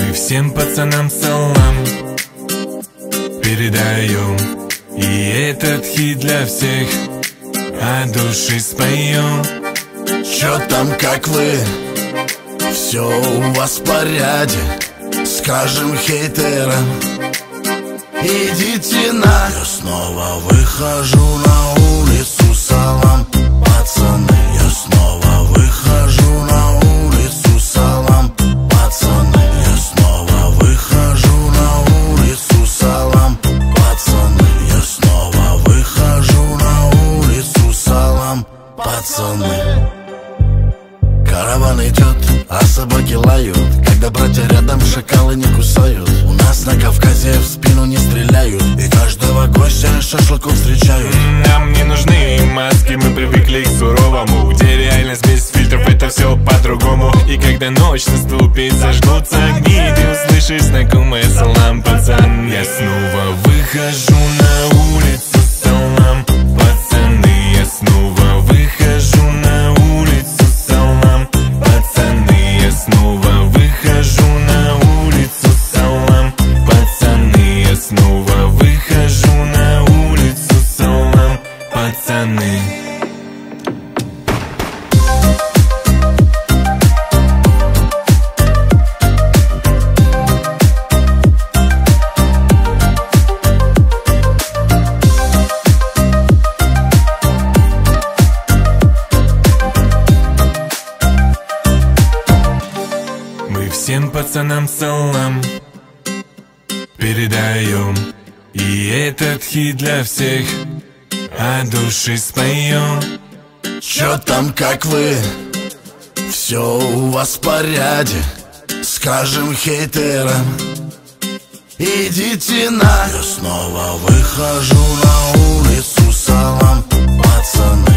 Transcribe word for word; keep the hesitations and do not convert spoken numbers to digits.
Мы всем пацанам салам передаем, и этот хит для всех от души споем. Чё там, как вы? Все у вас в порядке? Скажем хейтерам, идите на. Я снова выхожу на улицу, салам, пацаны. Я снова выхожу на улицу, салам, пацаны. Я снова выхожу на улицу, салам, пацаны. Я снова выхожу на улицу, салам, пацаны. Караван идет, а собаки лают. Когда братья рядом, шакалы не кусают. У нас на Кавказе в спину не стреляют, и каждого гостя шашлыком встречают. Нам не нужны маски, мы привыкли к суровому, где реальность без фильтров, это все по-другому. И когда ночь наступит, зажгутся огни, ты услышишь знакомое салам, пацан. Я снова выхожу на улицу, салам, пацаны. Я снова выхожу на улицу, салам, пацаны. Я снова выхожу на улицу, салам, пацаны. Я снова выхожу на улицу, салам, пацаны. Всем пацанам салам передаем, и этот хит для всех от души споем. Чё там, как вы? Все у вас в порядке? Скажем хейтерам, идите на. Я снова выхожу на улицу, салам, пацаны.